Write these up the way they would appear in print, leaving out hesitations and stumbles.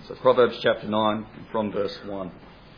So Proverbs chapter 9 from verse 1.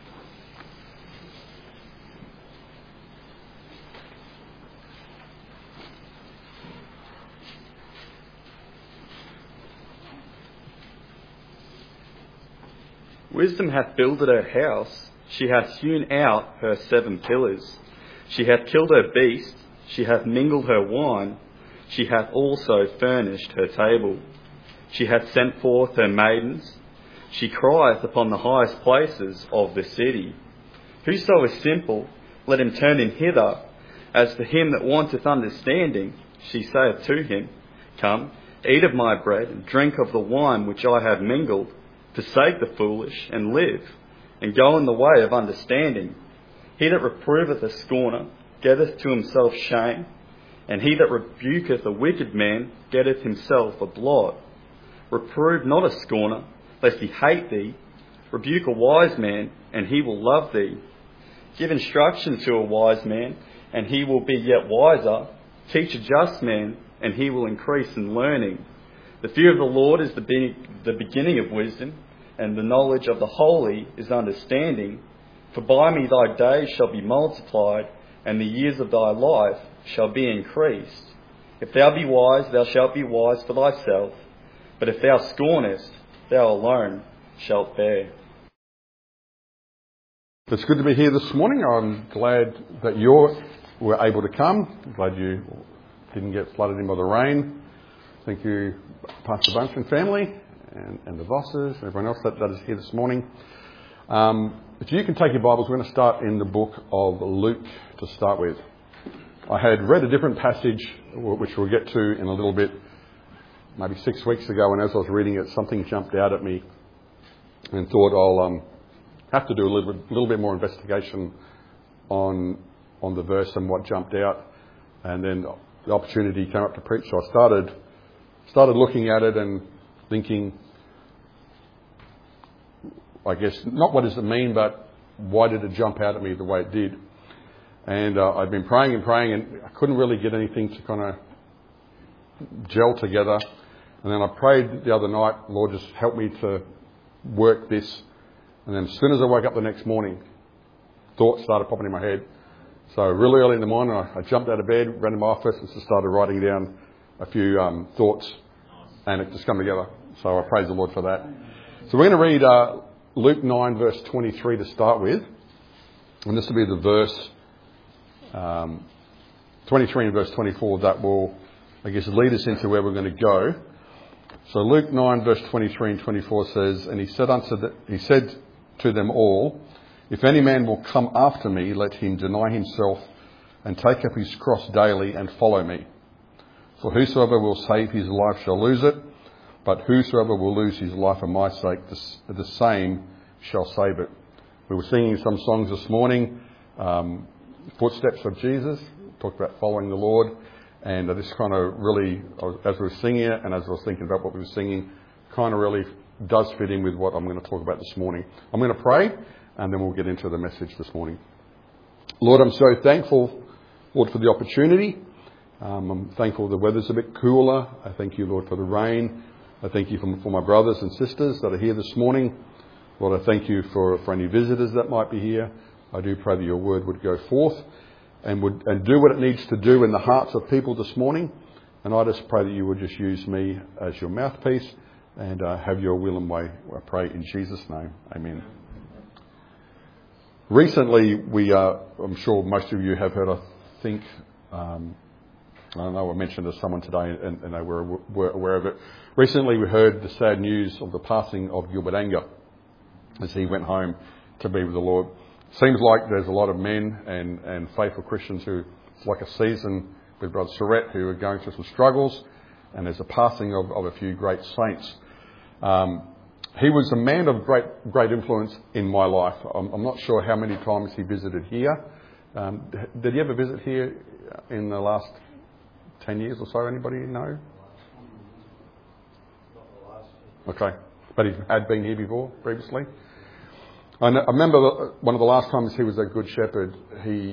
Wisdom hath builded her house, she hath hewn out her 7 pillars. She hath killed her beast, she hath mingled her wine, she hath also furnished her table. She hath sent forth her maidens, she crieth upon the highest places of the city. Whoso is simple, let him turn in hither. As for him that wanteth understanding, she saith to him, Come, eat of my bread, and drink of the wine which I have mingled. Forsake the foolish, and live, and go in the way of understanding. He that reproveth a scorner getteth to himself shame, and he that rebuketh a wicked man getteth himself a blot. Reprove not a scorner, lest he hate thee. Rebuke a wise man, and he will love thee. Give instruction to a wise man, and he will be yet wiser. Teach a just man, and he will increase in learning. The fear of the Lord is the beginning of wisdom, and the knowledge of the holy is understanding. For by me thy days shall be multiplied, and the years of thy life shall be increased. If thou be wise, thou shalt be wise for thyself, but if thou scornest, thou alone shalt bear. It's good to be here this morning. I'm glad that you were able to come. I'm glad you didn't get flooded in by the rain. Thank you, Pastor Bunch family, and the Vosses, and everyone else that is here this morning. If you can take your Bibles, we're going to start in the book of Luke to start with. I had read a different passage, which we'll get to in a little bit, maybe 6 weeks ago, and as I was reading it, something jumped out at me and thought I'll have to do a little bit more investigation on the verse and what jumped out, and then the opportunity came up to preach, so I started looking at it and thinking, I guess, not what does it mean, but why did it jump out at me the way it did? And I've been praying, and I couldn't really get anything to kind of gel together. And then I prayed the other night, Lord, just help me to work this. And then as soon as I woke up the next morning, thoughts started popping in my head. So really early in the morning, I jumped out of bed, ran to my office, and just started writing down a few thoughts, and it just come together. So I praise the Lord for that. So we're going to read Luke 9 verse 23 to start with, and this will be the verse 23 and verse 24 that will, I guess, lead us into where we're going to go. So Luke 9 verse 23 and 24 says, And he said to them all, If any man will come after me, let him deny himself and take up his cross daily and follow me. For whosoever will save his life shall lose it, but whosoever will lose his life for my sake, the same shall save it. We were singing some songs this morning, Footsteps of Jesus, talked about following the Lord, and this kind of really, as we were singing it and as I was thinking about what we were singing, kind of really does fit in with what I'm going to talk about this morning. I'm going to pray, and then we'll get into the message this morning. Lord, I'm so thankful, Lord, for the opportunity. I'm thankful the weather's a bit cooler. I thank you, Lord, for the rain. I thank you for my brothers and sisters that are here this morning. Lord, I thank you for any visitors that might be here. I do pray that your word would go forth and do what it needs to do in the hearts of people this morning. And I just pray that you would just use me as your mouthpiece and have your will and way. I pray in Jesus' name. Amen. Recently, I'm sure most of you have heard, I think, I don't know, I mentioned to someone today and they were aware of it. Recently we heard the sad news of the passing of Gilbert Anger as he went home to be with the Lord. Seems like there's a lot of men and faithful Christians who, it's like a season with Brother Surrett, who are going through some struggles, and there's a passing of a few great saints. He was a man of great influence in my life. I'm not sure how many times he visited here. Did he ever visit here in the last 10 years or so? Anybody know? Okay. But he had been here before, previously? I remember one of the last times he was a Good Shepherd, he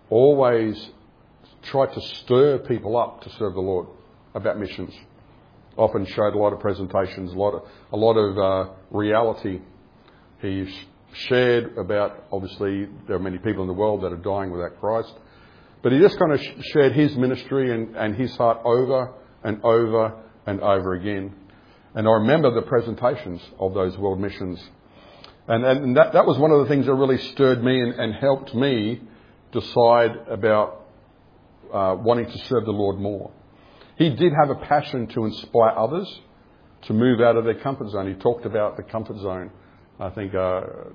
always tried to stir people up to serve the Lord about missions. often showed a lot of presentations, a lot of reality. He shared about, obviously, there are many people in the world that are dying without Christ. But he just kind of shared his ministry and his heart over and over and over again. And I remember the presentations of those world missions. And that was one of the things that really stirred me and helped me decide about wanting to serve the Lord more. He did have a passion to inspire others to move out of their comfort zone. He talked about the comfort zone. I think a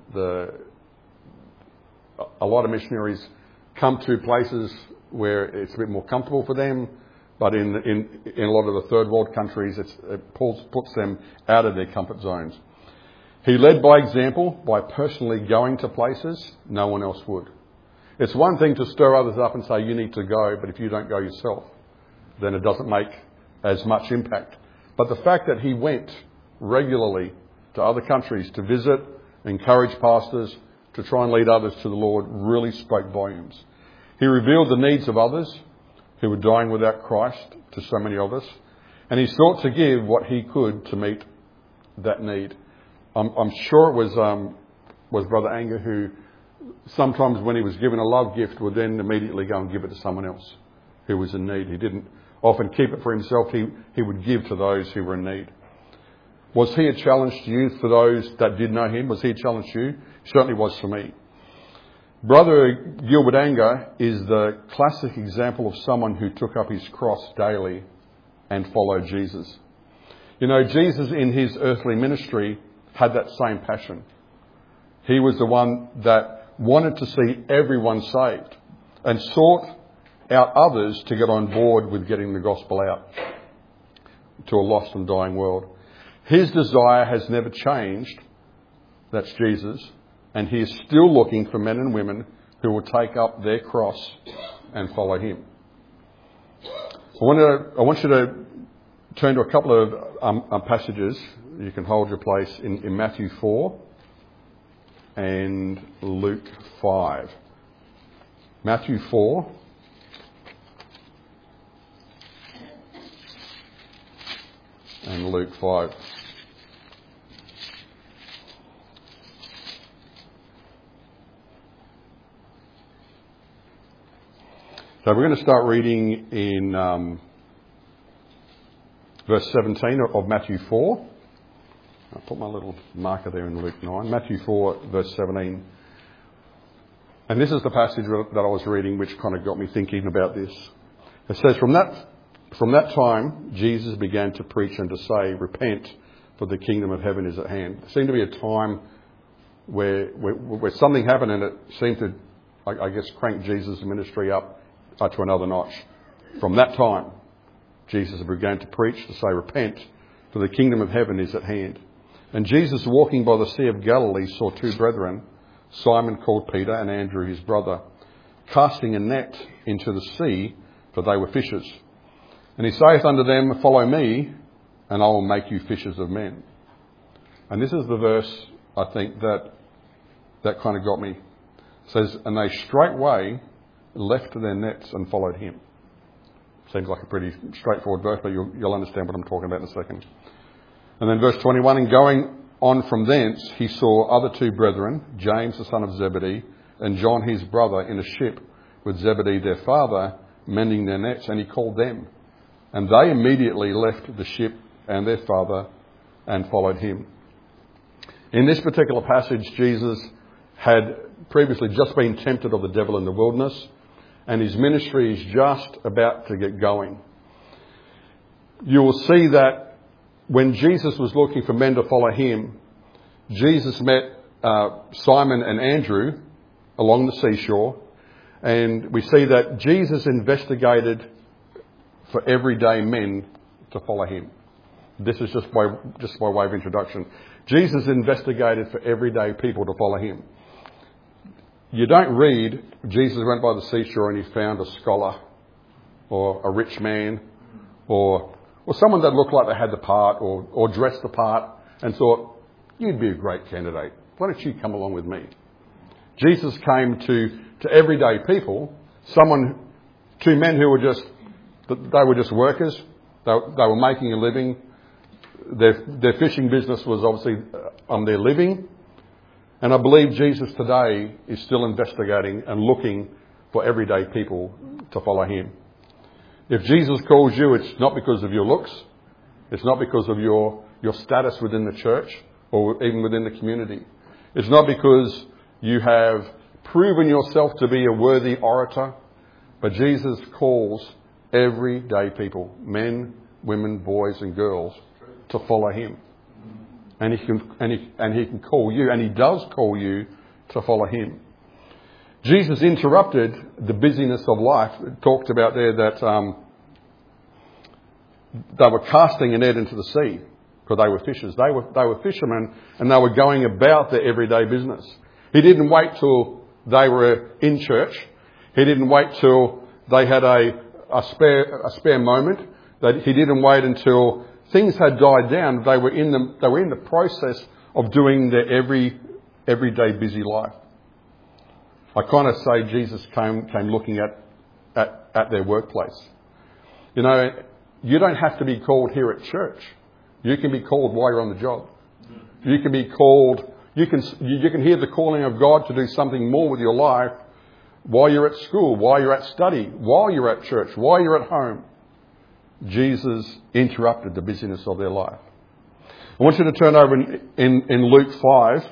lot of missionaries come to places where it's a bit more comfortable for them, but in a lot of the third world countries, it puts them out of their comfort zones. He led by example, by personally going to places no one else would. It's one thing to stir others up and say, you need to go, but if you don't go yourself, then it doesn't make as much impact. But the fact that he went regularly to other countries to visit, encourage pastors, to try and lead others to the Lord really spoke volumes. He revealed the needs of others who were dying without Christ to so many of us, and he sought to give what he could to meet that need. I'm sure it was Brother Anger who sometimes when he was given a love gift would then immediately go and give it to someone else who was in need. He didn't often keep it for himself. He would give to those who were in need. Was he a challenge to you for those that did know him? Was he a challenge to you? Certainly was for me. Brother Gilbert Anger is the classic example of someone who took up his cross daily and followed Jesus. You know, Jesus in his earthly ministry had that same passion. He was the one that wanted to see everyone saved and sought out others to get on board with getting the gospel out to a lost and dying world. His desire has never changed. That's Jesus. And he is still looking for men and women who will take up their cross and follow him. I want you to turn to a couple of passages. You can hold your place in Matthew 4 and Luke 5. Matthew 4 and Luke 5. So we're going to start reading in verse 17 of Matthew 4. I'll put my little marker there in Luke 9. Matthew 4, verse 17. And this is the passage that I was reading which kind of got me thinking about this. It says, From that time, Jesus began to preach and to say, Repent, for the kingdom of heaven is at hand. There seemed to be a time where something happened and it seemed to, I guess, crank Jesus' ministry up to another notch. From that time, Jesus began to preach, to say, Repent, for the kingdom of heaven is at hand. And Jesus, walking by the Sea of Galilee, saw two brethren, Simon called Peter and Andrew his brother, casting a net into the sea, for they were fishers. And he saith unto them, Follow me, and I will make you fishers of men. And this is the verse, I think, that kind of got me. It says, And they straightway left their nets and followed him. Seems like a pretty straightforward verse, but you'll understand what I'm talking about in a second. And then verse 21, And going on from thence, he saw other two brethren, James the son of Zebedee, and John his brother, in a ship with Zebedee their father, mending their nets, and he called them. And they immediately left the ship and their father and followed him. In this particular passage, Jesus had previously just been tempted of the devil in the wilderness, and his ministry is just about to get going. You will see that when Jesus was looking for men to follow him, Jesus met Simon and Andrew along the seashore, and we see that Jesus investigated for everyday men to follow him. This is just by way of introduction. Jesus investigated for everyday people to follow him. You don't read, Jesus went by the seashore and he found a scholar or a rich man or someone that looked like they had the part or dressed the part and thought, you'd be a great candidate. Why don't you come along with me? Jesus came to everyday people, two men who were just workers. They were making a living. their fishing business was obviously on their living. And I believe Jesus today is still investigating and looking for everyday people to follow him. If Jesus calls you, it's not because of your looks. It's not because of your status within the church or even within the community. It's not because you have proven yourself to be a worthy orator. But Jesus calls everyday people, men, women, boys and girls, to follow him. And he can call you, and he does call you to follow him. Jesus interrupted the busyness of life. It talked about there that they were casting a net into the sea because they were fishers. They were fishermen, and they were going about their everyday business. He didn't wait till they were in church. He didn't wait till they had a spare moment. He didn't wait until things had died down. They were in the process of doing their everyday busy life. I kind of say Jesus came looking at their workplace. You know, you don't have to be called here at church. You can be called while you're on the job. You can be called. You can hear the calling of God to do something more with your life while you're at school, while you're at study, while you're at church, while you're at home. Jesus interrupted the busyness of their life. I want you to turn over in Luke 5.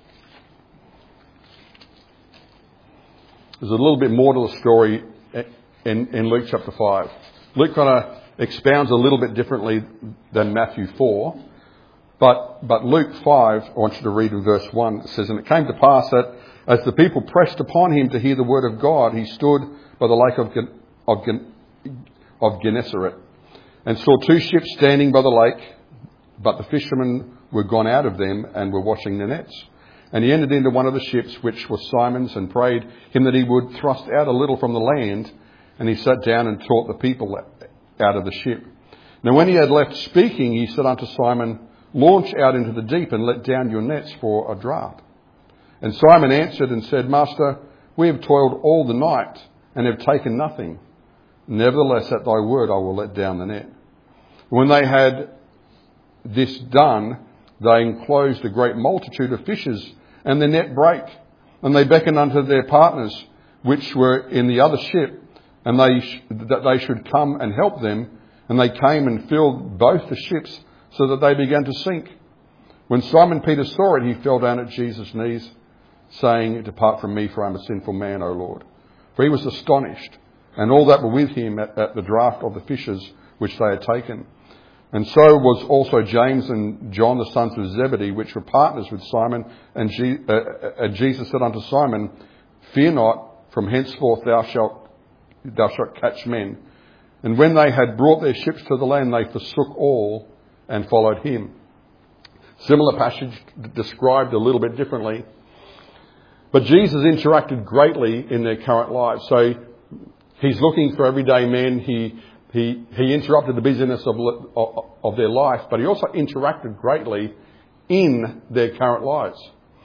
There's a little bit more to the story in Luke chapter 5. Luke kind of expounds a little bit differently than Matthew 4. But Luke 5, I want you to read in verse 1. It says, "And it came to pass that as the people pressed upon him to hear the word of God, he stood by the lake of Gennesaret and saw two ships standing by the lake, but the fishermen were gone out of them and were washing their nets. And he entered into one of the ships, which was Simon's, and prayed him that he would thrust out a little from the land. And he sat down and taught the people out of the ship. Now when he had left speaking, he said unto Simon, Launch out into the deep and let down your nets for a draught. And Simon answered and said, Master, we have toiled all the night and have taken nothing. Nevertheless, at thy word I will let down the net. When they had this done, they enclosed a great multitude of fishes, and the net brake. And they beckoned unto their partners, which were in the other ship, and that they should come and help them. And they came and filled both the ships, so that they began to sink. When Simon Peter saw it, he fell down at Jesus' knees, saying, Depart from me, for I am a sinful man, O Lord. For he was astonished, and all that were with him at the draught of the fishes which they had taken. And so was also James and John, the sons of Zebedee, which were partners with Simon. And Jesus said unto Simon, Fear not, from henceforth thou shalt catch men. And when they had brought their ships to the land, they forsook all and followed him. Similar passage described a little bit differently. But Jesus interacted greatly in their current lives. So he's looking for everyday men. He interrupted the busyness of their life, but he also interacted greatly in their current lives.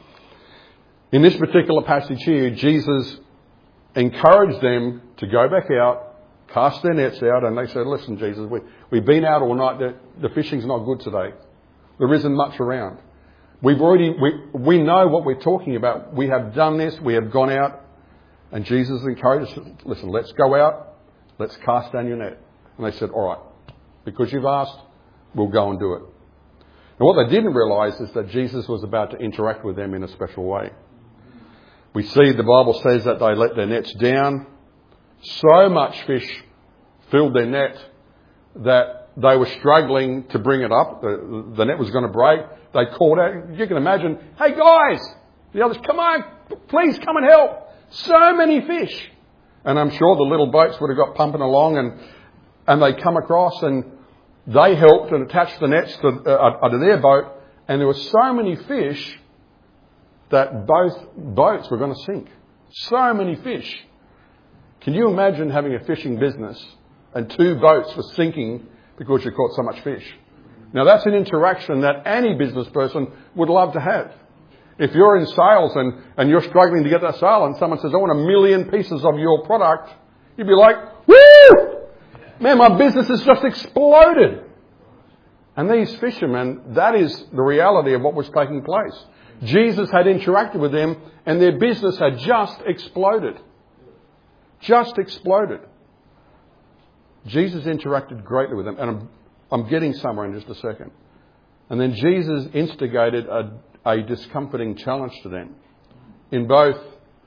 In this particular passage here, Jesus encouraged them to go back out, cast their nets out, and they said, Listen, Jesus, we've been out all night. The fishing's not good today. There isn't much around. We know what we're talking about. We have done this. We have gone out. And Jesus encouraged us, listen, let's go out. Let's cast down your net. And they said, all right, because you've asked, we'll go and do it. And what they didn't realise is that Jesus was about to interact with them in a special way. We see the Bible says that they let their nets down. So much fish filled their net that they were struggling to bring it up. The net was going to break. They called out. You can imagine, hey guys, the others, come on, please come and help. So many fish. And I'm sure the little boats would have got pumping along and they come across and they helped and attached the nets to their boat. And there were so many fish that both boats were going to sink. So many fish. Can you imagine having a fishing business and two boats were sinking because you caught so much fish? Now that's an interaction that any business person would love to have. If you're in sales and you're struggling to get that sale and someone says, I want 1 million pieces of your product, you'd be like, woo! Man, my business has just exploded. And these fishermen, that is the reality of what was taking place. Jesus had interacted with them and their business had just exploded. Just exploded. Jesus interacted greatly with them. And I'm getting somewhere in just a second. And then Jesus instigated a discomforting challenge to them in both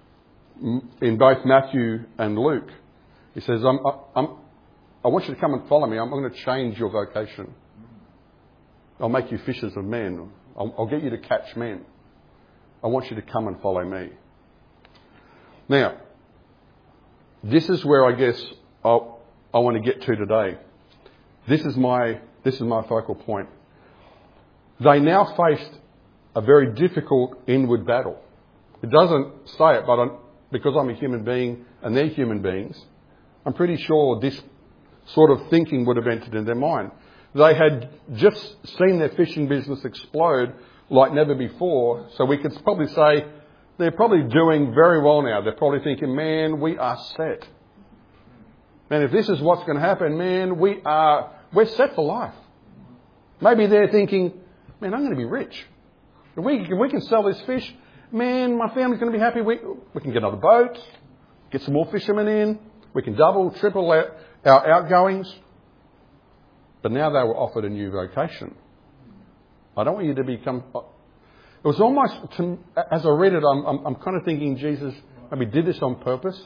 Matthew and Luke. He says, I want you to come and follow me. I'm going to change your vocation. I'll make you fishers of men. I'll get you to catch men. I want you to come and follow me. Now, this is where I guess I want to get to today. This is my focal point. They now faced a very difficult inward battle. It doesn't say it, but because I'm a human being and they're human beings, I'm pretty sure this sort of thinking would have entered in their mind. They had just seen their fishing business explode like never before, so we could probably say they're probably doing very well now. They're probably thinking, man, we are set. Man, if this is what's going to happen, man, we're set for life. Maybe they're thinking, man, I'm going to be rich. If we can sell this fish, man, my family's going to be happy. We can get another boat, get some more fishermen in. We can double, triple our outgoings. But now they were offered a new vocation. I don't want you to become... It was almost, as I read it, I'm kind of thinking Jesus maybe did this on purpose.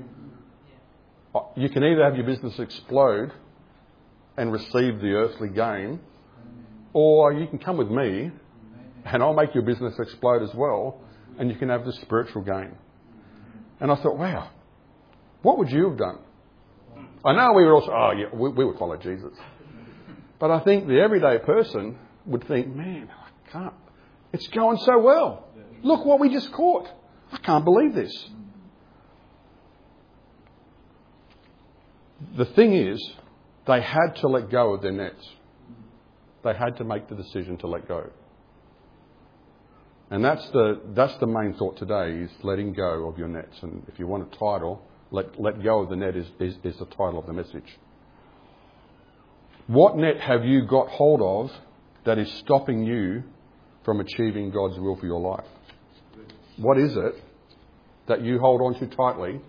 You can either have your business explode and receive the earthly gain, or you can come with me and I'll make your business explode as well, and you can have the spiritual gain. And I thought, wow, what would you have done? I know we would also, we would follow Jesus. But I think the everyday person would think, man, I can't. It's going so well. Look what we just caught. I can't believe this. The thing is, they had to let go of their nets. They had to make the decision to let go. And that's the main thought today, is letting go of your nets. And if you want a title, let go of the net is the title of the message. What net have you got hold of that is stopping you from achieving God's will for your life? What is it that you hold on to tightly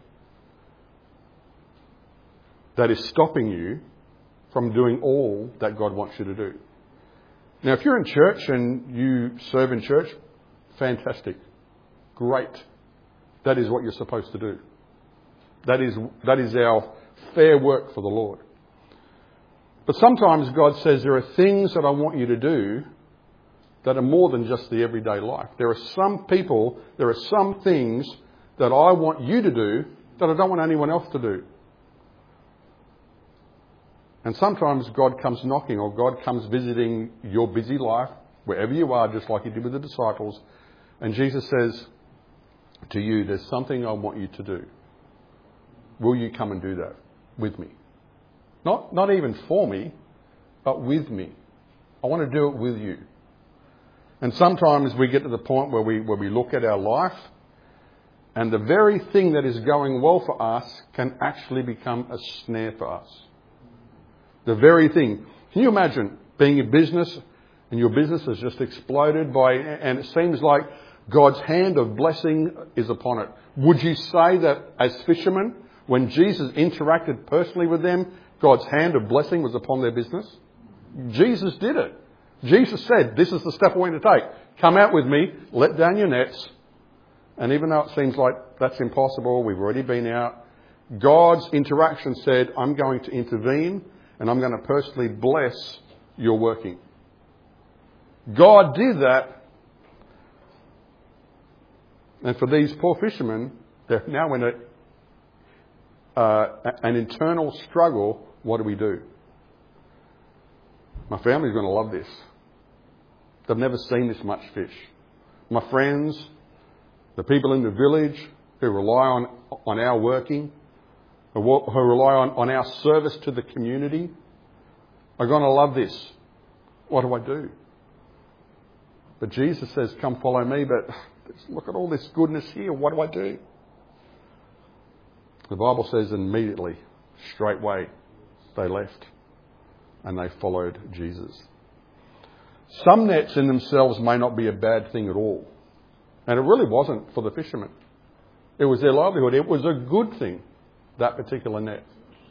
that is stopping you from doing all that God wants you to do? Now, if you're in church and you serve in church, fantastic. Great. That is what you're supposed to do. That is our fair work for the Lord. But sometimes God says there are things that I want you to do that are more than just the everyday life. There are some people, there are some things that I want you to do that I don't want anyone else to do. And sometimes God comes knocking, or God comes visiting your busy life, wherever you are, just like he did with the disciples. And Jesus says to you, there's something I want you to do. Will you come and do that with me? Not even for me, but with me. I want to do it with you. And sometimes we get to the point where we look at our life, and the very thing that is going well for us can actually become a snare for us. The very thing. Can you imagine being in business and your business has just exploded and it seems like God's hand of blessing is upon it? Would you say that as fishermen, when Jesus interacted personally with them, God's hand of blessing was upon their business? Jesus did it. Jesus said, this is the step we're going to take. Come out with me, let down your nets. And even though it seems like that's impossible, we've already been out, God's interaction said, I'm going to intervene and I'm going to personally bless your working. God did that. And for these poor fishermen, they're now in an internal struggle. What do we do? My family's going to love this. They've never seen this much fish. My friends, the people in the village who rely on our working, who rely on our service to the community, are going to love this. What do I do? But Jesus says, come follow me, but look at all this goodness here. What do I do? The Bible says immediately, straightway, they left and they followed Jesus. Some nets in themselves may not be a bad thing at all. And it really wasn't for the fishermen. It was their livelihood. It was a good thing, that particular net.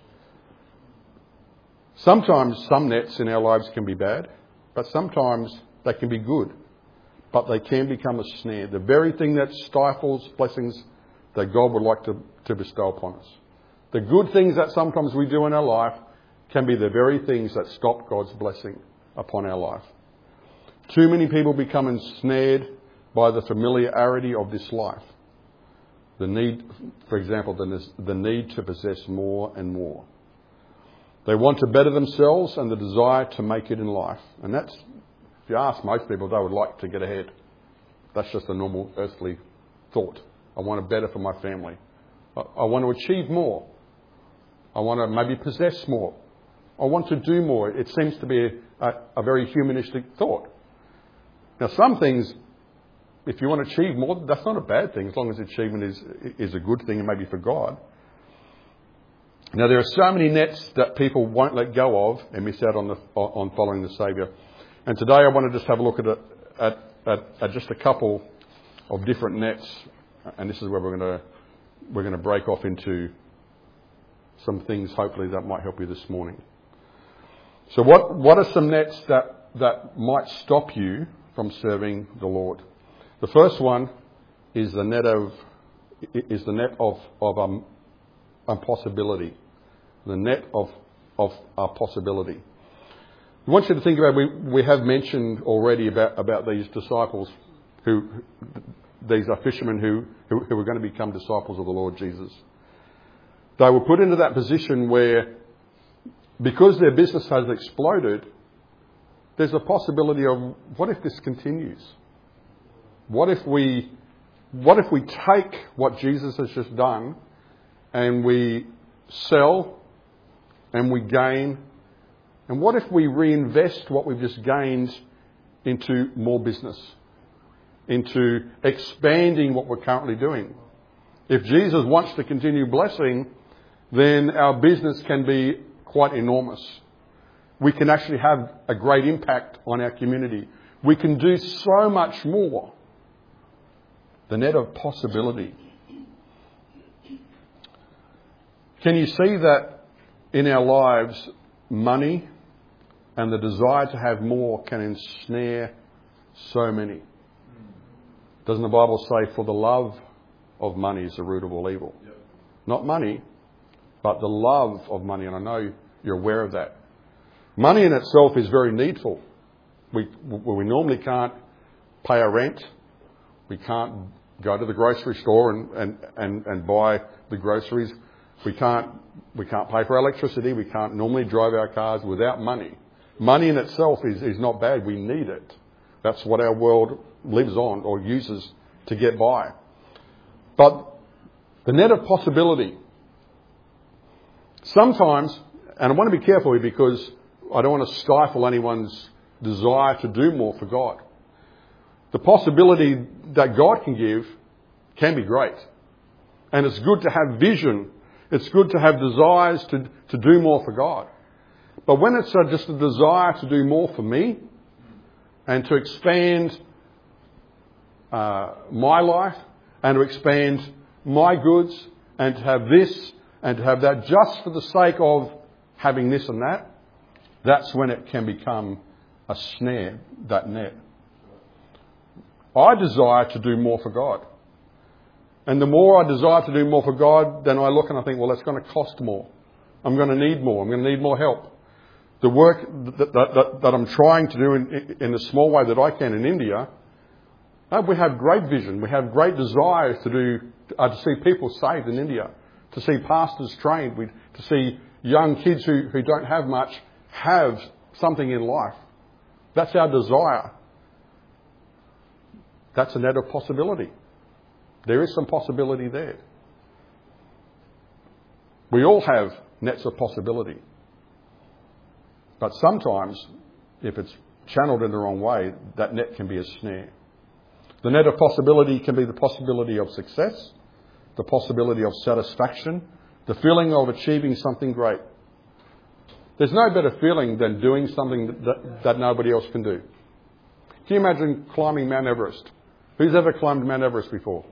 Sometimes some nets in our lives can be bad, but sometimes they can be good. But they can become a snare. The very thing that stifles blessings that God would like to bestow upon us. The good things that sometimes we do in our life can be the very things that stop God's blessing upon our life. Too many people become ensnared by the familiarity of this life. The need, for example, the need to possess more and more. They want to better themselves and the desire to make it in life. And that's, if you ask most people, they would like to get ahead. That's just a normal earthly thought. I want to better for my family. I want to achieve more. I want to maybe possess more. I want to do more. It seems to be a very humanistic thought. Now, some things, if you want to achieve more, that's not a bad thing, as long as the achievement is a good thing and maybe for God. Now, there are so many nets that people won't let go of and miss out on following the Saviour. And today I want to just have a look at just a couple of different nets, and this is where we're going to break off into some things, hopefully, that might help you this morning. So what are some nets that might stop you from serving the Lord? The first one is the net of possibility. The net of possibility. I want you to think about, we have mentioned already about these disciples these are fishermen who are going to become disciples of the Lord Jesus. They were put into that position where, because their business has exploded, there's a possibility of, what if this continues? What if we take what Jesus has just done and we sell and we gain, and what if we reinvest what we've just gained into more business, into expanding what we're currently doing? If Jesus wants to continue blessing, then our business can be quite enormous. We can actually have a great impact on our community. We can do so much more. The net of possibility. Can you see that in our lives, money and the desire to have more can ensnare so many? Doesn't the Bible say, for the love of money is the root of all evil? Yep. Not money, but the love of money. And I know you're aware of that. Money in itself is very needful. We normally can't pay our rent. We can't go to the grocery store and buy the groceries. We can't pay for electricity. We can't normally drive our cars without money. Money in itself is not bad. We need it. That's what our world lives on or uses to get by. But the net of possibility. Sometimes, and I want to be careful here because I don't want to stifle anyone's desire to do more for God. The possibility that God can give can be great. And it's good to have vision. It's good to have desires to do more for God. But when it's just a desire to do more for me and to expand my life and to expand my goods and to have this and to have that just for the sake of having this and that, that's when it can become a snare, that net. I desire to do more for God. And the more I desire to do more for God, then I look and I think, well, that's going to cost more. I'm going to need more. I'm going to need more help. The work that I'm trying to do in the small way that I can in India, we have great vision. We have great desires to see people saved in India, to see pastors trained, to see young kids who don't have much have something in life. That's our desire. That's a net of possibility. There is some possibility there. We all have nets of possibility. But sometimes, if it's channeled in the wrong way, that net can be a snare. The net of possibility can be the possibility of success, the possibility of satisfaction, the feeling of achieving something great. There's no better feeling than doing something that nobody else can do. Can you imagine climbing Mount Everest? Who's ever climbed Mount Everest before?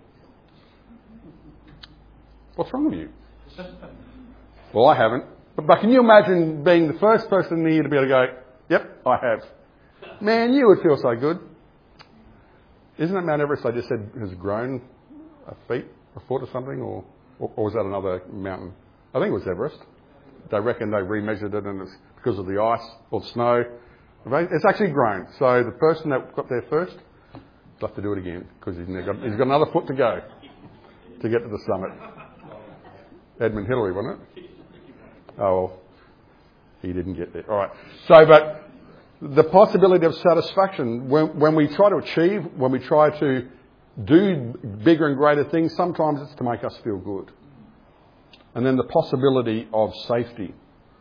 What's wrong with you? Well, I haven't. But can you imagine being the first person in here to be able to go, yep, I have. Man, you would feel so good. Isn't it Mount Everest, I just said, has grown a foot or something? Or was that another mountain? I think it was Everest. They reckon they remeasured it and it's because of the ice or the snow. It's actually grown. So the person that got there first will have to do it again because he's got another foot to go to get to the summit. Edmund Hillary, wasn't it? Oh, well, he didn't get there. All right. So, but the possibility of satisfaction, when we try to achieve, when we try to do bigger and greater things, sometimes it's to make us feel good. And then the possibility of safety.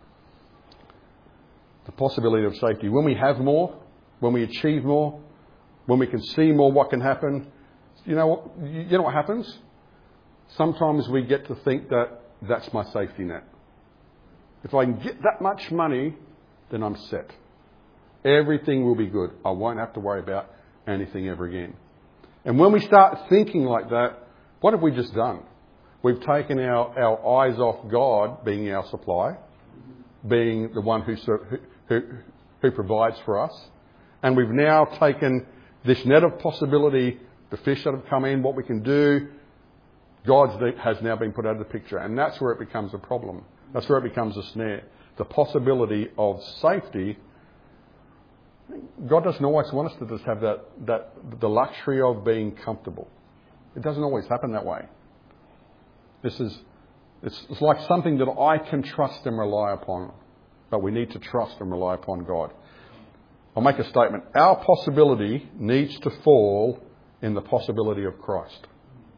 The possibility of safety. When we have more, when we achieve more, when we can see more what can happen, you know what happens? Sometimes we get to think that that's my safety net. If I can get that much money, then I'm set. Everything will be good. I won't have to worry about anything ever again. And when we start thinking like that, what have we just done? We've taken our eyes off God being our supply, being the one who provides for us. And we've now taken this net of possibility, the fish that have come in, what we can do. God has now been put out of the picture. And that's where it becomes a problem. That's where it becomes a snare. The possibility of safety. God doesn't always want us to just have the luxury of being comfortable. It doesn't always happen that way. It's like something that I can trust and rely upon. But we need to trust and rely upon God. I'll make a statement. Our possibility needs to fall in the possibility of Christ.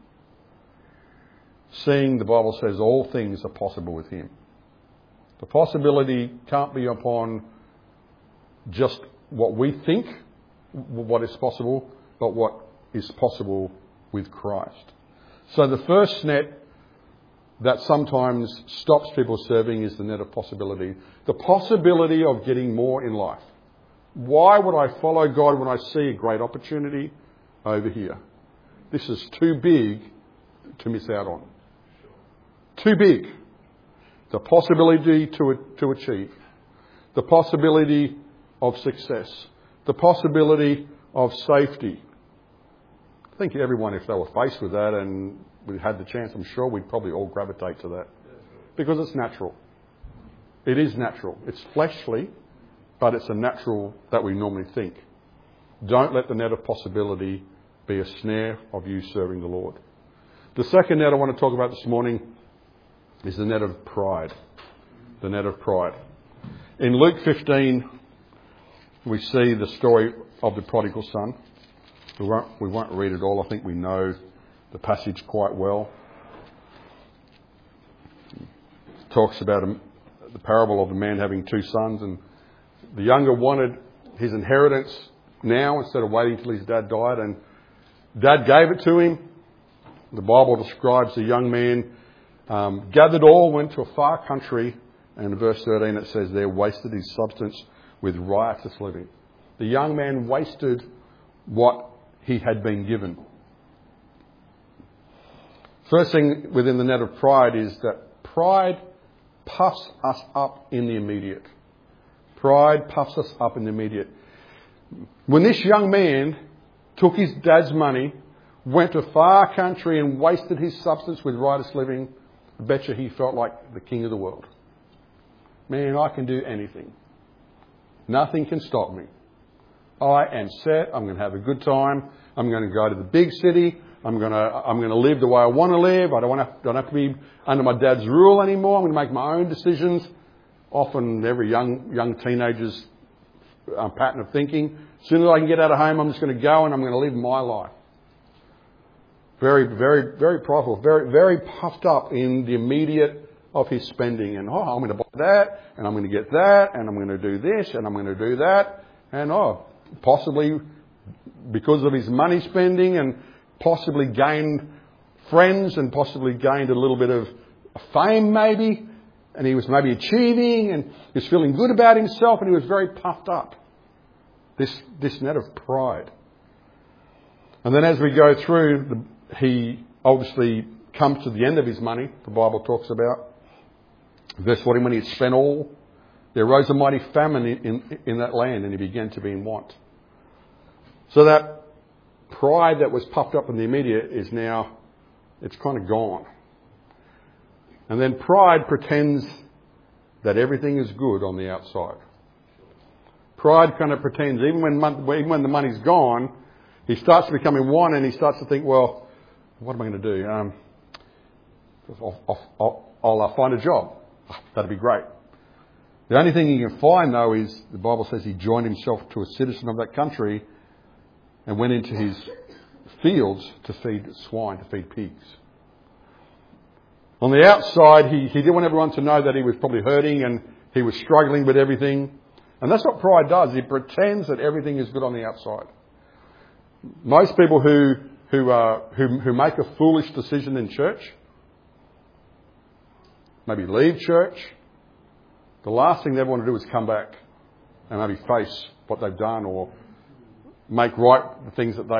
Seeing the Bible says all things are possible with Him. The possibility can't be upon just what we think, what is possible, but what is possible with Christ. So the first net that sometimes stops people serving is the net of possibility. The possibility of getting more in life. Why would I follow God when I see a great opportunity over here? This is too big to miss out on. Too big. The possibility to achieve. The possibility of success. The possibility of safety. I think everyone, if they were faced with that and we had the chance, I'm sure we'd probably all gravitate to that. Because it's natural. It is natural. It's fleshly, but it's a natural that we normally think. Don't let the net of possibility be a snare of you serving the Lord. The second net I want to talk about this morning is the net of pride. The net of pride. In Luke 15, we see the story of the prodigal son. We won't read it all. I think we know the passage quite well. It talks about the parable of the man having two sons, and the younger wanted his inheritance now instead of waiting till his dad died, and Dad gave it to him. The Bible describes the young man gathered all, went to a far country, and in verse 13 it says there, wasted his substance with riotous living. The young man wasted what he had been given. First thing within the net of pride is that pride puffs us up in the immediate. Pride puffs us up in the immediate. When this young man took his dad's money, went to a far country and wasted his substance with riotous living, I bet you he felt like the king of the world. Man, I can do anything. Nothing can stop me. I am set. I'm going to have a good time. I'm going to go to the big city. I'm going to live the way I want to live. I don't have to be under my dad's rule anymore. I'm going to make my own decisions. Often every young teenager's pattern of thinking. As soon as I can get out of home, I'm just going to go and I'm going to live my life. Very, very, very prideful. Very, very puffed up in the immediate of his spending. And, I'm going to buy that, and I'm going to get that, and I'm going to do this, and I'm going to do that. And, possibly because of his money spending, and possibly gained friends, and possibly gained a little bit of fame maybe. And he was maybe achieving, and he was feeling good about himself, and he was very puffed up. This net of pride. And then as we go through, he obviously comes to the end of his money, the Bible talks about. Verse 40, when he had spent all, there arose a mighty famine in that land, and he began to be in want. So that pride that was puffed up in the immediate is now, it's kind of gone. And then pride pretends that everything is good on the outside. Pride kind of pretends, even when the money's gone, he starts to become in want, and he starts to think, well, what am I going to do? I'll find a job. That'd be great. The only thing he can find, though, is the Bible says he joined himself to a citizen of that country and went into his fields to feed swine, to feed pigs. On the outside, he didn't want everyone to know that he was probably hurting and he was struggling with everything. And that's what pride does. It pretends that everything is good on the outside. Most people who make a foolish decision in church, maybe leave church, the last thing they want to do is come back and maybe face what they've done or make right the things that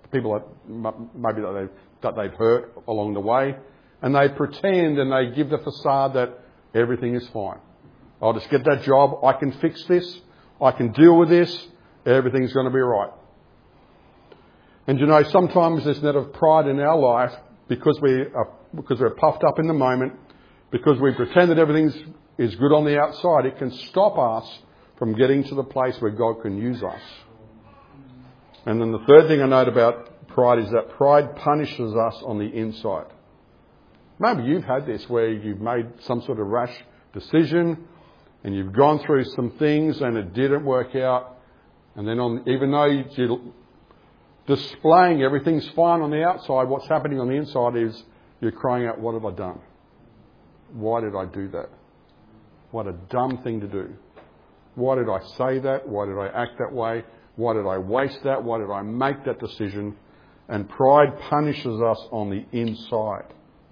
they've hurt along the way. And they pretend and they give the facade that everything is fine. I'll just get that job. I can fix this. I can deal with this. Everything's going to be right. And you know, sometimes this net of pride in our life, because we're puffed up in the moment, because we pretend that everything is good on the outside, it can stop us from getting to the place where God can use us. And then the third thing I note about pride is that pride punishes us on the inside. Maybe you've had this where you've made some sort of rash decision and you've gone through some things and it didn't work out. And then even though you're displaying everything's fine on the outside, what's happening on the inside is you're crying out, what have I done? Why did I do that? What a dumb thing to do. Why did I say that? Why did I act that way? Why did I waste that? Why did I make that decision? And pride punishes us on the inside.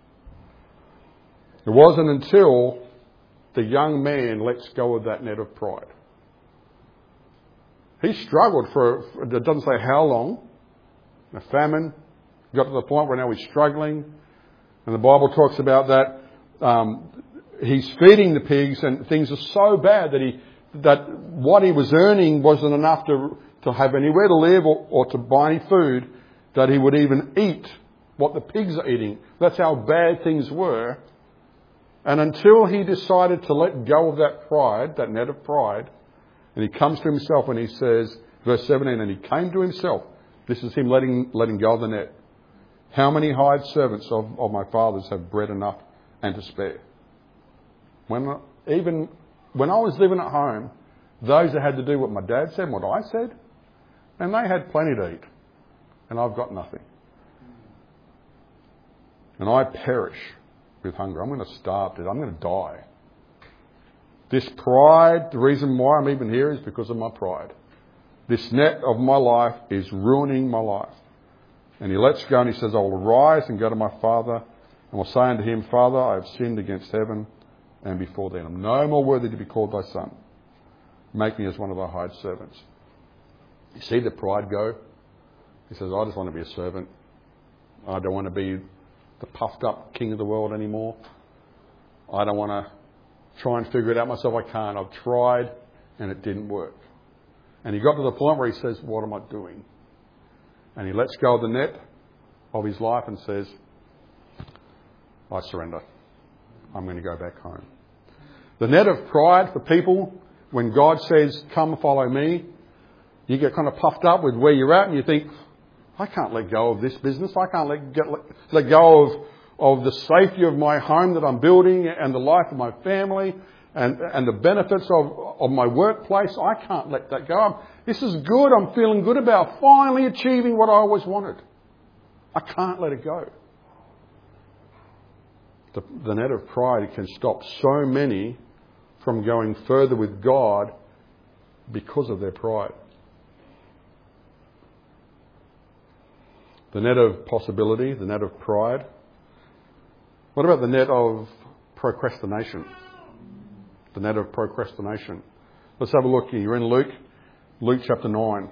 It wasn't until the young man lets go of that net of pride. He struggled it doesn't say how long. A famine got to the point where now he's struggling. And the Bible talks about that. He's feeding the pigs and things are so bad that what he was earning wasn't enough to have anywhere to live or to buy any food, that he would even eat what the pigs are eating. That's how bad things were. And until he decided to let go of that pride, that net of pride, and he comes to himself and he says, verse 17, and he came to himself. This is him letting go of the net. How many hired servants of my father's have bread enough and to spare? When I was living at home, those that had to do what my dad said and what I said, and they had plenty to eat. And I've got nothing. And I perish with hunger. I'm going to starve to death. I'm going to die. This pride, the reason why I'm even here is because of my pride. This net of my life is ruining my life. And he lets go and he says, I will arise and go to my father and will say unto him, Father, I have sinned against heaven and before thee. I'm no more worthy to be called thy son. Make me as one of thy hired servants. You see the pride go? He says, I just want to be a servant. I don't want to be the puffed up king of the world anymore. I don't want to try and figure it out myself. I can't. I've tried and it didn't work. And he got to the point where he says, what am I doing? And he lets go of the net of his life and says, I surrender. I'm going to go back home. The net of pride for people, when God says, come follow me, you get kind of puffed up with where you're at and you think, I can't let go of this business. I can't let go of the safety of my home that I'm building and the life of my family and the benefits of my workplace. I can't let that go. This is good. I'm feeling good about finally achieving what I always wanted. I can't let it go. The net of pride can stop so many from going further with God because of their pride. The net of possibility, the net of pride. What about the net of procrastination? The net of procrastination. Let's have a look here. You're in Luke Luke chapter 9.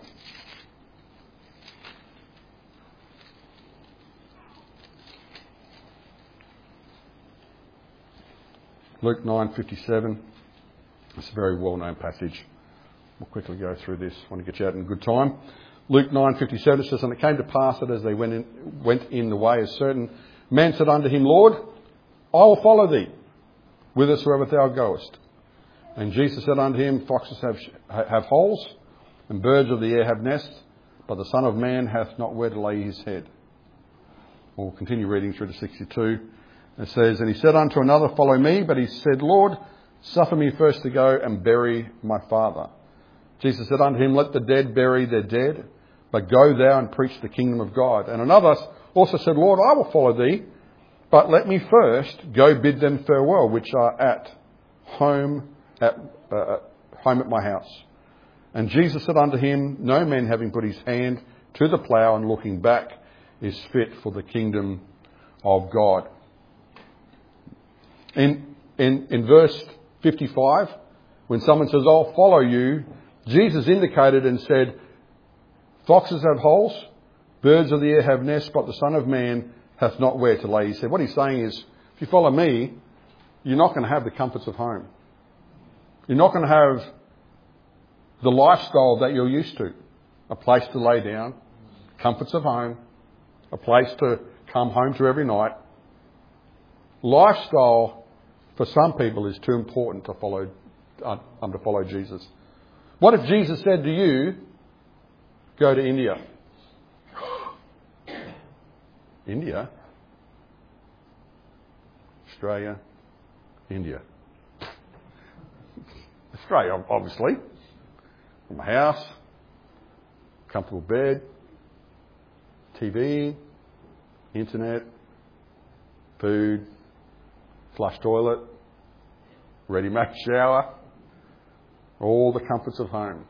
Luke 9:57. It's a very well-known passage. We'll quickly go through this. I want to get you out in good time. Luke 9:57 says, "And it came to pass that as they went in the way, a certain man said unto him, Lord, I will follow thee whithersoever thou goest. And Jesus said unto him, Foxes have holes, and birds of the air have nests, but the Son of Man hath not where to lay his head." We'll continue reading through to 62. It says, "And he said unto another, Follow me. But he said, Lord, suffer me first to go and bury my father. Jesus said unto him, Let the dead bury their dead, but go thou and preach the kingdom of God. And another also said, Lord, I will follow thee, but let me first go bid them farewell, which are at home at my house. And Jesus said unto him, No man having put his hand to the plough and looking back is fit for the kingdom of God." In verse 55, when someone says, I'll follow you, Jesus indicated and said, foxes have holes, birds of the air have nests, but the Son of Man hath not where to lay his head. What he's saying is, if you follow me, you're not going to have the comforts of home. You're not going to have the lifestyle that you're used to. A place to lay down, comforts of home, a place to come home to every night. Lifestyle for some people is too important to follow Jesus. What if Jesus said to you, go to India? India? Australia? India? Australia, obviously. From a house, comfortable bed, TV, internet, food, flush toilet, ready-made shower, all the comforts of home.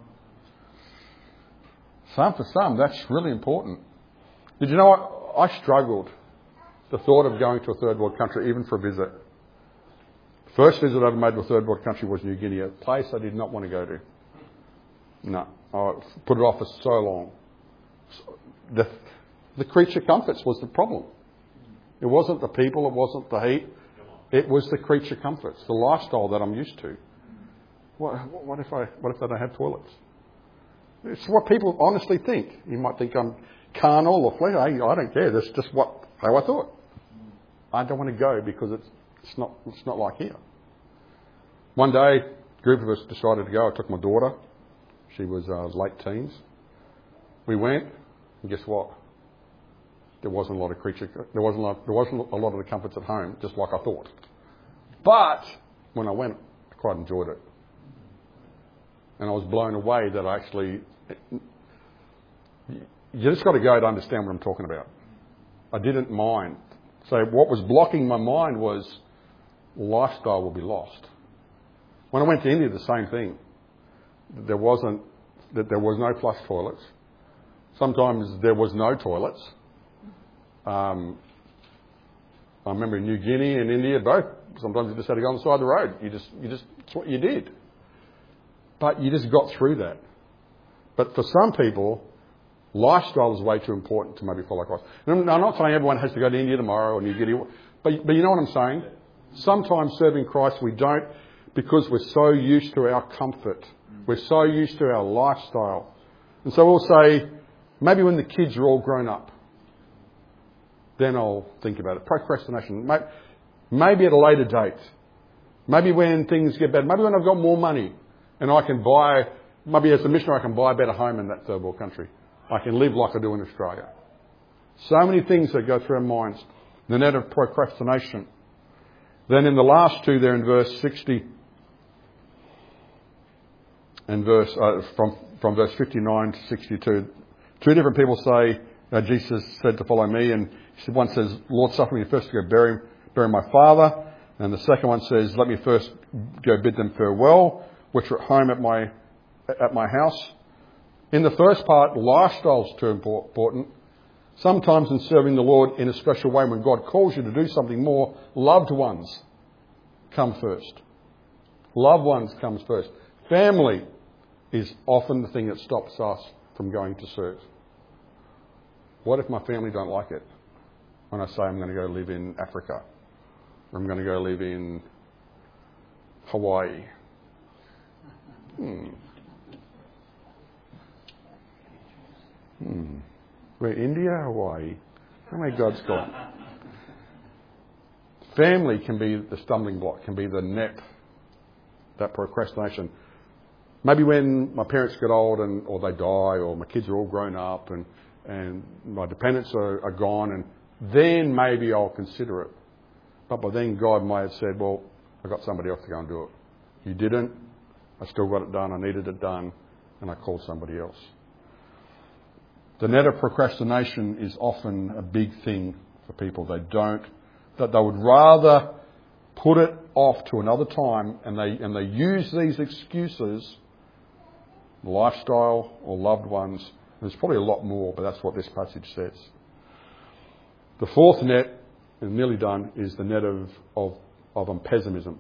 For some, that's really important. Did you know what? I struggled the thought of going to a third world country, even for a visit. First visit I ever made to a third world country was New Guinea, a place I did not want to go to. No, I put it off for so long. The creature comforts was the problem. It wasn't the people, it wasn't the heat. It was the creature comforts, the lifestyle that I'm used to. What if they don't have toilets? It's what people honestly think. You might think I'm carnal or flesh. I don't care. That's just how I thought. I don't want to go because it's not like here. One day, a group of us decided to go. I took my daughter. She was late teens. We went, and guess what? There wasn't a lot of there wasn't a lot of the comforts at home, just like I thought. But when I went, I quite enjoyed it. And I was blown away that I actually... You just got to go to understand what I'm talking about. I didn't mind. So what was blocking my mind was lifestyle will be lost. When I went to India, the same thing. There was no flush toilets. Sometimes there was no toilets. I remember in New Guinea and India, both. Sometimes you just had to go on the side of the road. It's what you did. But you just got through that. But for some people, lifestyle is way too important to maybe follow Christ. And I'm not saying everyone has to go to India tomorrow or New Guinea, but you know what I'm saying? Sometimes serving Christ we don't, because we're so used to our comfort. We're so used to our lifestyle. And so we'll say, maybe when the kids are all grown up, then I'll think about it. Procrastination. Maybe at a later date. Maybe when things get bad. Maybe when I've got more money and I can buy, maybe as a missionary I can buy a better home in that third world country. I can live like I do in Australia. So many things that go through our minds. The net of procrastination. Then in the last two there in verse 60 and from verse 59 to 62, two different people say, Jesus said to follow me, and one says, Lord, suffer me first to go bury my father. And the second one says, let me first go bid them farewell, which are at home at my house. In the first part, lifestyle is too important. Sometimes in serving the Lord in a special way, when God calls you to do something more, loved ones come first. Loved ones comes first. Family is often the thing that stops us from going to serve. What if my family don't like it when I say I'm going to go live in Africa, or I'm going to go live in Hawaii? Where, India, Hawaii? How many gods got? Family can be the stumbling block, can be the net, that procrastination. Maybe when my parents get old or they die, or my kids are all grown up and my dependents are gone, and then maybe I'll consider it. But by then God might have said, well, I've got somebody else to go and do it. You didn't. I still got it done. I needed it done. And I called somebody else. The net of procrastination is often a big thing for people. They would rather put it off to another time, and they use these excuses, lifestyle or loved ones. There's probably a lot more, but that's what this passage says. The fourth net, and nearly done, is the net of pessimism.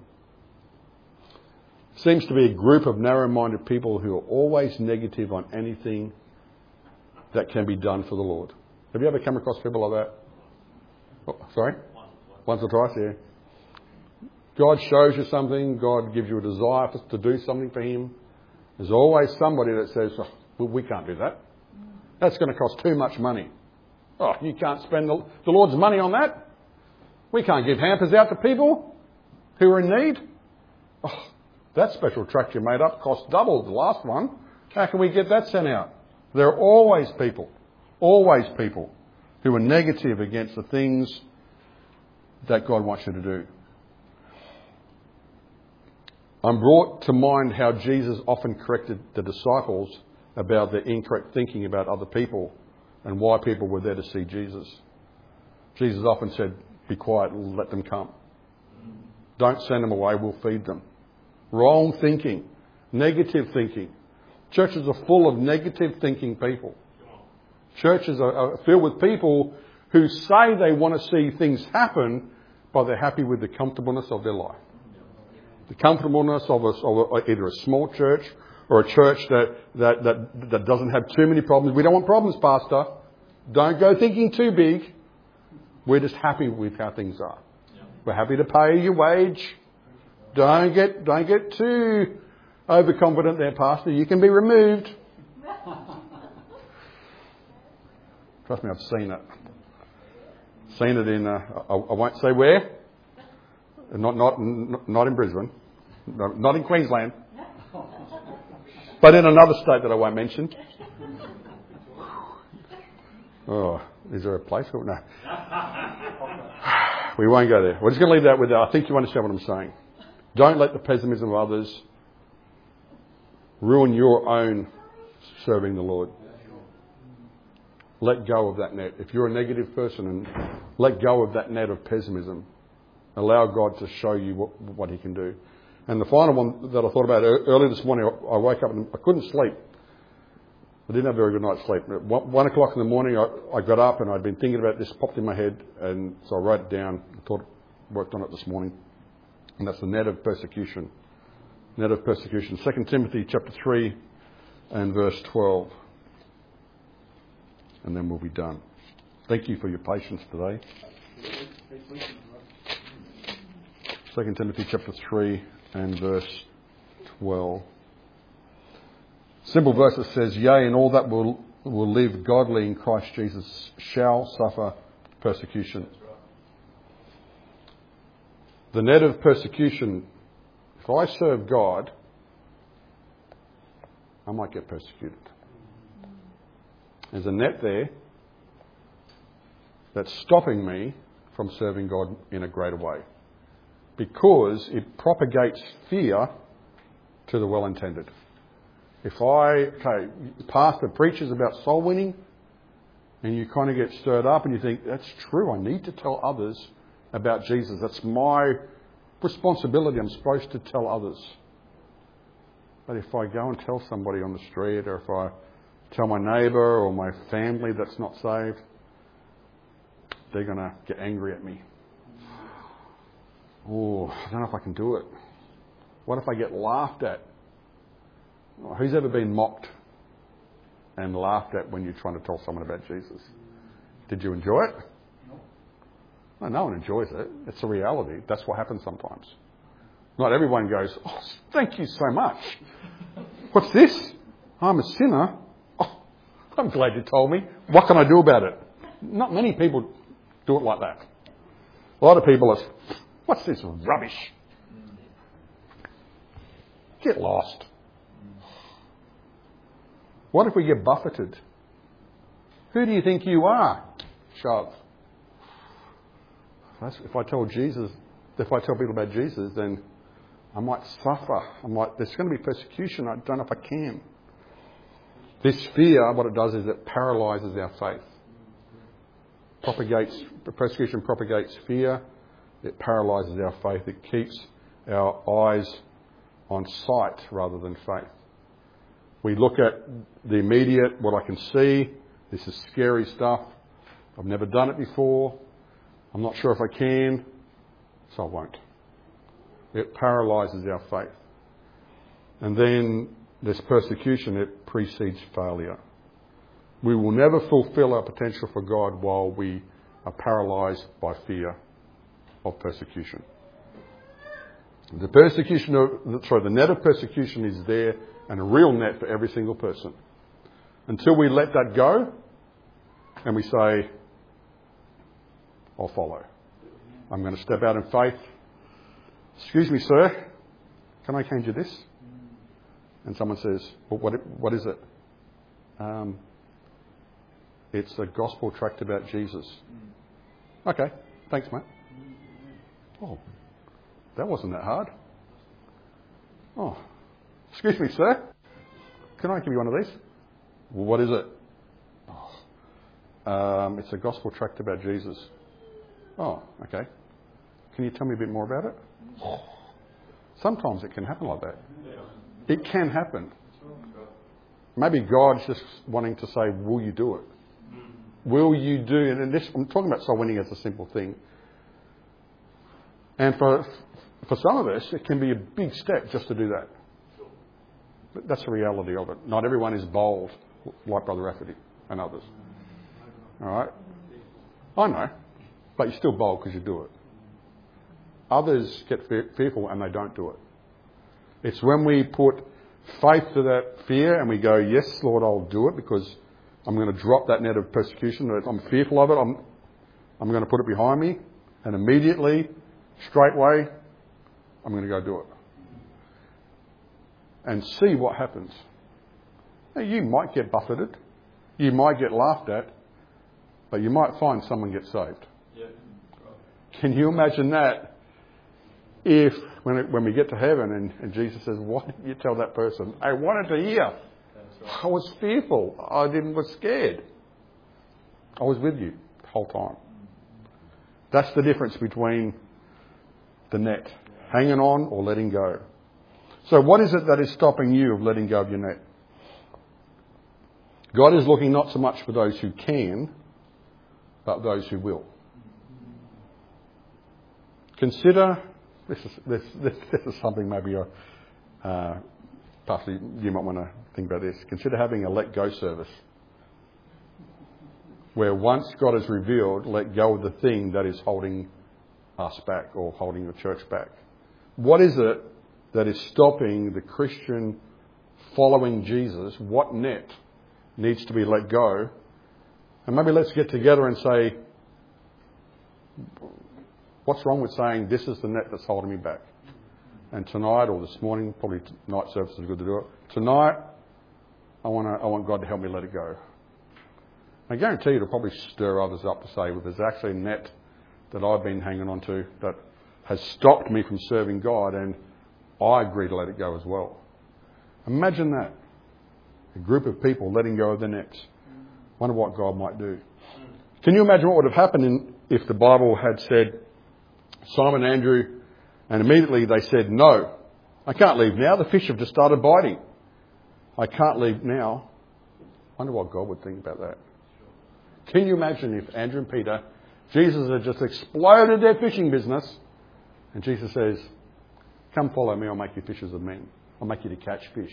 Seems to be a group of narrow-minded people who are always negative on anything that can be done for the Lord. Have you ever come across people like that? Oh, sorry? Once or twice, yeah. God shows you something. God gives you a desire to do something for Him. There's always somebody that says, oh, well, we can't do that. That's going to cost too much money. Oh, you can't spend the Lord's money on that. We can't give hampers out to people who are in need. Oh, that special tract you made up cost double the last one. How can we get that sent out? There are always people who are negative against the things that God wants you to do. I'm brought to mind how Jesus often corrected the disciples about their incorrect thinking about other people and why people were there to see Jesus. Jesus often said, be quiet and let them come. Don't send them away, we'll feed them. Wrong thinking, negative thinking. Churches are full of negative thinking people. Churches are filled with people who say they want to see things happen, but they're happy with the comfortableness of their life. The comfortableness of either a small church or a church that doesn't have too many problems. We don't want problems, Pastor. Don't go thinking too big. We're just happy with how things are. We're happy to pay your wage. Don't get too overconfident there, Pastor. You can be removed. Trust me, I've seen it. Seen it in, I won't say where. Not in Brisbane. Not in Queensland. But in another state that I won't mention. Oh, is there a place? No. We won't go there. We're just going to leave that with that. I think you understand what I'm saying. Don't let the pessimism of others ruin your own serving the Lord. Let go of that net. If you're a negative person, and let go of that net of pessimism. Allow God to show you what He can do. And the final one that I thought about earlier this morning, I woke up and I couldn't sleep. I didn't have a very good night's sleep. At 1 o'clock in the morning, I got up and I'd been thinking about this, popped in my head, and so I wrote it down. Worked on it this morning. And that's the net of persecution. Net of persecution. 2 Timothy chapter 3 and verse 12. And then we'll be done. Thank you for your patience today. 2 Timothy chapter 3 and verse 12. Simple verse that says, yea, and all that will live godly in Christ Jesus shall suffer persecution. The net of persecution, if I serve God, I might get persecuted. There's a net there that's stopping me from serving God in a greater way, because it propagates fear to the well-intended. If pastor preaches about soul winning, and you kind of get stirred up and you think, that's true, I need to tell others about Jesus. That's my responsibility. I'm supposed to tell others. But if I go and tell somebody on the street, or if I tell my neighbour or my family that's not saved, they're going to get angry at me. Oh, I don't know if I can do it. What if I get laughed at? Who's ever been mocked and laughed at when you're trying to tell someone about Jesus? Did you enjoy it? No. No one enjoys it. It's a reality. That's what happens sometimes. Not everyone goes, oh, thank you so much. What's this? I'm a sinner. Oh, I'm glad you told me. What can I do about it? Not many people do it like that. A lot of people are, what's this rubbish? Get lost. What if we get buffeted? Who do you think you are? Shove. If I tell people about Jesus, then I might suffer. There's going to be persecution. I don't know if I can. This fear, what it does is it paralyses our faith. Persecution propagates fear. It paralyses our faith. It keeps our eyes on sight rather than faith. We look at the immediate, what I can see. This is scary stuff. I've never done it before. I'm not sure if I can, so I won't. It paralyses our faith. And then this persecution, it precedes failure. We will never fulfill our potential for God while we are paralysed by fear of persecution. The net of persecution is there, and a real net for every single person. Until we let that go and we say, I'll follow. I'm going to step out in faith. Excuse me, sir, can I change you this? And someone says, well, what is it? It's a gospel tract about Jesus. Okay, thanks, mate. Oh, that wasn't that hard. Oh, excuse me, sir, can I give you one of these? Well, what is it? Oh, it's a gospel tract about Jesus. Oh, okay. Can you tell me a bit more about it? Sometimes it can happen like that. It can happen. Maybe God's just wanting to say, will you do it? Will you do it? And this, I'm talking about soul winning as a simple thing. And for some of us, it can be a big step just to do that. But that's the reality of it. Not everyone is bold like Brother Rafferty and others. All right? I know. But you're still bold because you do it. Others get fearful and they don't do it. It's when we put faith to that fear and we go, yes, Lord, I'll do it because I'm going to drop that net of persecution. I'm fearful of it. I'm going to put it behind me. And immediately, straightway, I'm going to go do it. And see what happens. Now, you might get buffeted. You might get laughed at. But you might find someone gets saved. Yeah. Can you imagine that? If, when we get to heaven and Jesus says, why didn't you tell that person? I wanted to hear. Right. I was fearful. I was scared. I was with you the whole time. That's the difference between the net, hanging on or letting go. So what is it that is stopping you of letting go of your net? God is looking not so much for those who can, but those who will. Consider... This is something maybe Pastor, you might want to think about this. Consider having a let go service where once God is revealed, let go of the thing that is holding us back or holding the church back. What is it that is stopping the Christian following Jesus? What net needs to be let go? And maybe let's get together and say, what's wrong with saying this is the net that's holding me back? And tonight or this morning, probably night service is good to do it. Tonight, I want God to help me let it go. I guarantee you it'll probably stir others up to say, well, there's actually a net that I've been hanging on to that has stopped me from serving God, and I agree to let it go as well. Imagine that. A group of people letting go of their nets. Wonder what God might do. Can you imagine what would have happened if the Bible had said, Simon and Andrew, and immediately they said, no, I can't leave now. The fish have just started biting. I can't leave now. I wonder what God would think about that. Can you imagine if Andrew and Peter, Jesus had just exploded their fishing business, and Jesus says, come follow me, I'll make you fishers of men. I'll make you to catch fish.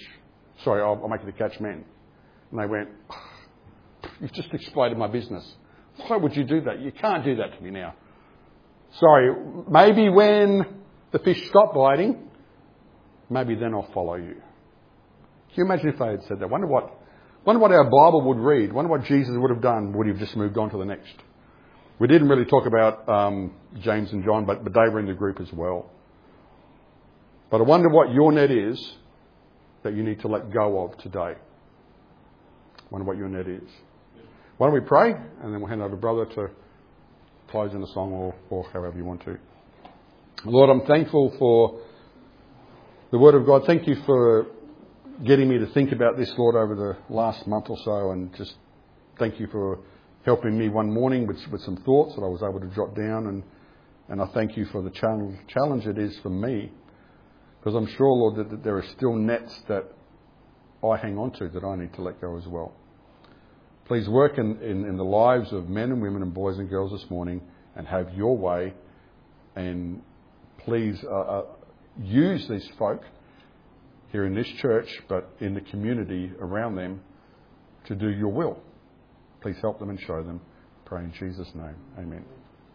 Sorry, I'll make it a catch men. And they went, you've just exploded my business. Why would you do that? You can't do that to me now. Sorry, maybe when the fish stop biting, maybe then I'll follow you. Can you imagine if they had said that? Wonder what our Bible would read. Wonder what Jesus would have done. Would he have just moved on to the next? We didn't really talk about James and John, but they were in the group as well. But I wonder what your net is that you need to let go of today. I wonder what your net is. Why don't we pray, and then we'll hand over brother to close in a song or however you want to. Lord, I'm thankful for the Word of God. Thank you for getting me to think about this, Lord, over the last month or so, and just thank you for helping me one morning with some thoughts that I was able to jot down, and I thank you for the challenge it is for me, because I'm sure, Lord, that there are still nets that I hang on to that I need to let go as well. Please work in the lives of men and women and boys and girls this morning and have your way, and please use these folk here in this church, but in the community around them, to do your will. Please help them and show them. Pray in Jesus' name. Amen.